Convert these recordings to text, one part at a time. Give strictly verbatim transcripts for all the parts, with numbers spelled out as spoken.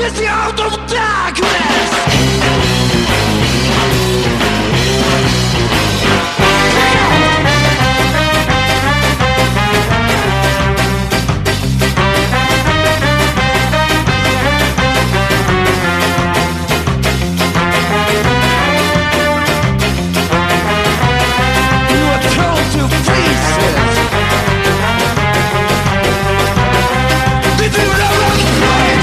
getting out of darkness. You are torn to pieces. Did you never explain?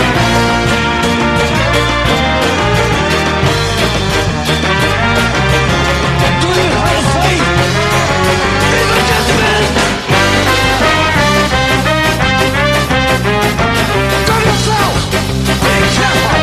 Do you have faith in the judgment? Guard yourself! Be careful!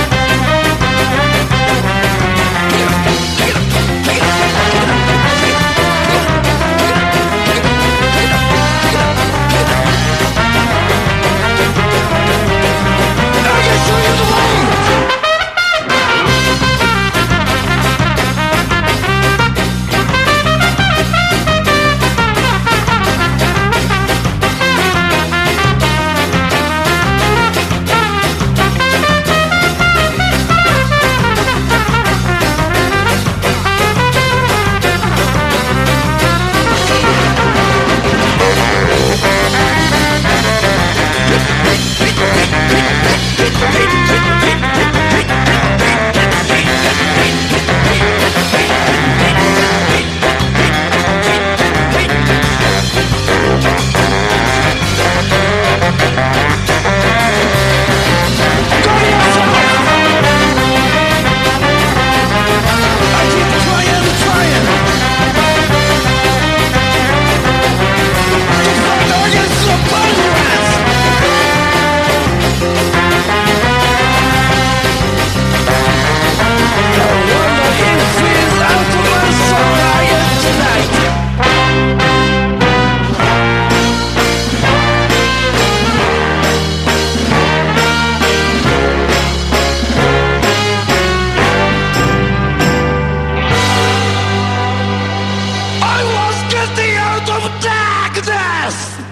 I can show you the way! I keep trying and trying to fight against the pirates. I wonder if it's out of my soul I am tonight. I was getting out of darkness.